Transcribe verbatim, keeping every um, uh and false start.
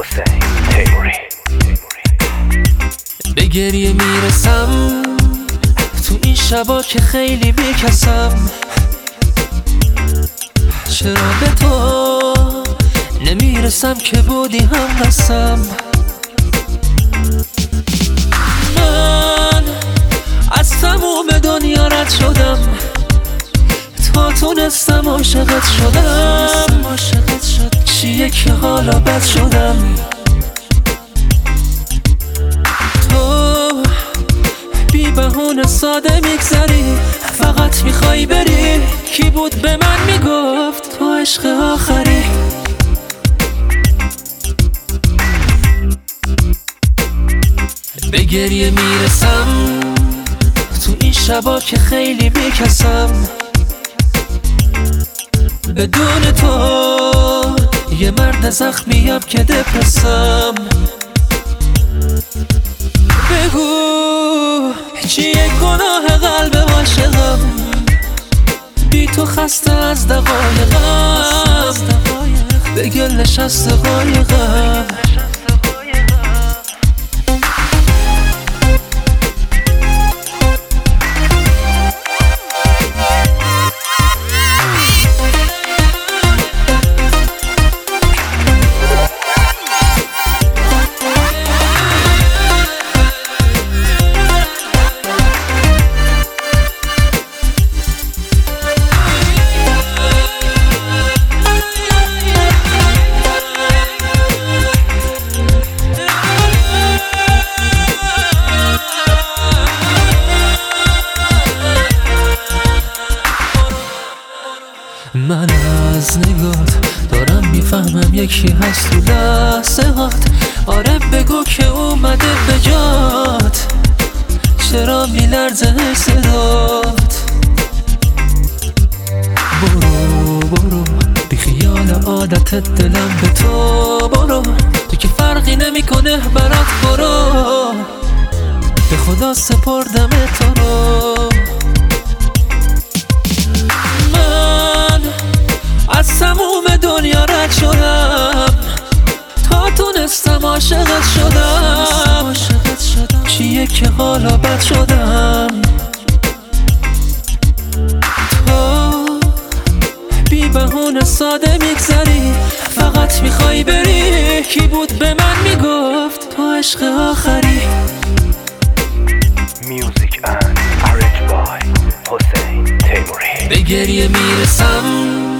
حسین تیموری. به گریه میرسم تو این شبا که خیلی بیکسم. چرا به تو نمیرسم که بودی هم قسم. من از تموم دنیا رد شدم تا تونستم عاشقت شدم. چیه که حالا بد شدم؟ تو بی بهونه ساده میگذری، فقط میخوای بری. کی بود به من میگفت تو عشق آخری؟ به گریه میرسم تو این شبا که خیلی بیکسم. بدون تو یه مرد زخمیم که دپرسم. بگو چیه گناه قلب عاشقم؟ بی تو خسته از دقایقم، به گل نشسته قایقم. من از نگات دارم میفهمم یکی هست تو لحظه هات. آره بگو که اومده به جات، چرا میلرزه صدات؟ برو برو بی خیال عادتت دلم به تو برو. تو که فرقی نمیکنه برات برو، به خدا سپردم تو رو. از تموم دنیا رد شدم تا تونستم عاشقت شدم. چیه که حالا بد شدم؟ تو بی بهونه ساده میگذری، فقط میخوای بری. کی بود به من میگفت تو عشق آخری؟ Music and arranged by حسین تیموری. به گریه میرسم